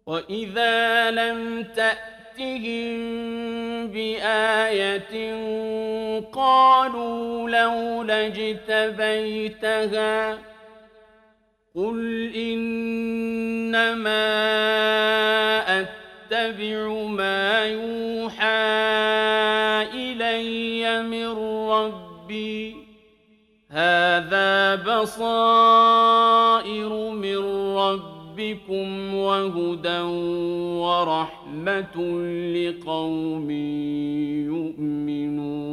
وَإِذَا لَمْ تَأْتِهِم بِآيَةٍ قَالُوا لَوْلَا اجْتَبَيْتَهَا قُلْ إِنَّمَا أَتَّبِعُ مَا يُوحَىٰ إِلَيَّ مِن رَّبِّي هَٰذَا بَصَائِرُ مِن رَّبِّكُمْ وَهُدًى وَرَحْمَةٌ لِّقَوْمٍ يُؤْمِنُونَ